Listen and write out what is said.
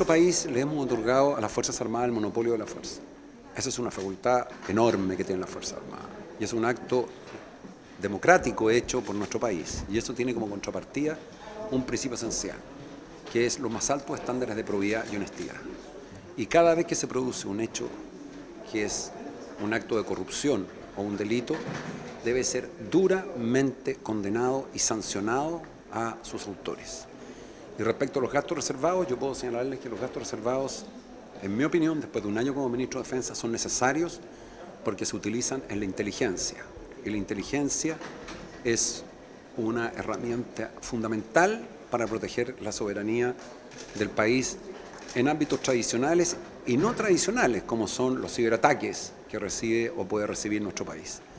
nuestro país le hemos otorgado a las Fuerzas Armadas el monopolio de la fuerza. Esa es una facultad enorme que tienen las Fuerzas Armadas. Y es un acto democrático hecho por nuestro país. Y eso tiene como contrapartida un principio esencial, que es los más altos estándares de probidad y honestidad. Y cada vez que se produce un hecho que es un acto de corrupción o un delito, debe ser duramente condenado y sancionado a sus autores. Y respecto a los gastos reservados, yo puedo señalarles que los gastos reservados, en mi opinión, después de un año como ministro de Defensa, son necesarios porque se utilizan en la inteligencia. Y la inteligencia es una herramienta fundamental para proteger la soberanía del país en ámbitos tradicionales y no tradicionales, como son los ciberataques que recibe o puede recibir nuestro país.